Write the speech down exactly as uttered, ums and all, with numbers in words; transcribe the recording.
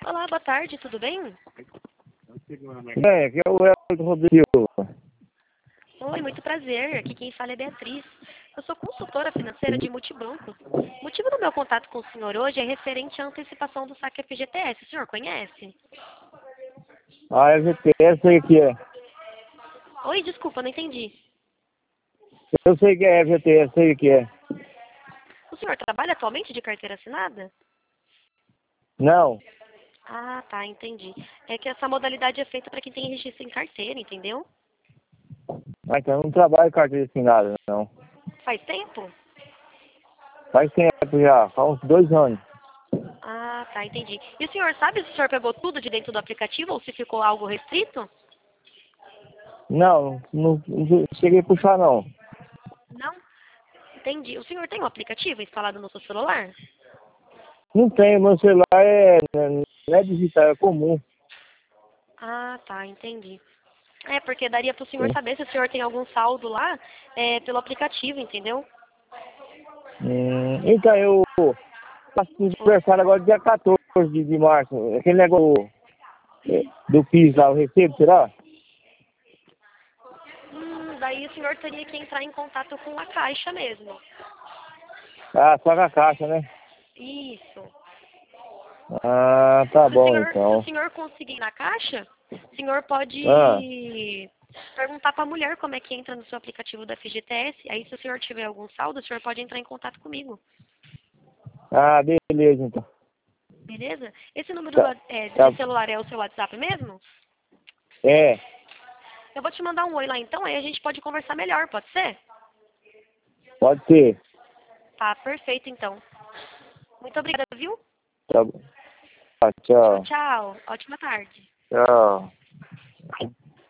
Olá, boa tarde, tudo bem? É, aqui é o Elton Rodrigo. Oi, muito prazer. Aqui quem fala é Beatriz. Eu sou consultora financeira de multibanco. O motivo do meu contato com o senhor hoje é referente à antecipação do saque F G T S. O senhor conhece? A F G T S sei que é. Oi, desculpa, não entendi. Eu sei que é F G T S, sei que é. O senhor trabalha atualmente de carteira assinada? Não. Ah, tá, entendi. É que essa modalidade é feita para quem tem registro em carteira, entendeu? Mas então eu não trabalho com carteira assinada, não. Faz tempo? Faz tempo já, faz uns dois anos. Ah, tá, entendi. E o senhor sabe se o senhor pegou tudo de dentro do aplicativo ou se ficou algo restrito? Não, não, não cheguei a puxar, não. Não? Entendi. O senhor tem um aplicativo instalado no seu celular? Não tem, meu celular é, não é digital, é comum. Ah, tá, entendi. É, porque daria para o senhor saber se o senhor tem algum saldo lá é, pelo aplicativo, entendeu? Hum, então eu faço aniversário agora dia quatorze de, de março. Aquele negócio é, do PIS lá, eu recebo, será? Hum, daí o senhor teria que entrar em contato com a Caixa mesmo. Ah, só com a caixa, né? Isso. Ah, tá Se o bom senhor, se o então. senhor conseguir ir na Caixa, o senhor Ah, pode perguntar para a mulher como é que entra no seu aplicativo da F G T S. Aí, se o senhor tiver algum saldo, o senhor pode entrar em contato comigo. ah, beleza então. Beleza? Esse número Tá, é, tá, de celular é o seu WhatsApp mesmo? é, Eu vou te mandar um oi lá então, aí a gente pode conversar melhor, pode ser? pode ser. Tá, perfeito então. Muito obrigada, viu? Tá bom. Tá, Tchau, tchau. tchau. Ótima tarde. Tchau.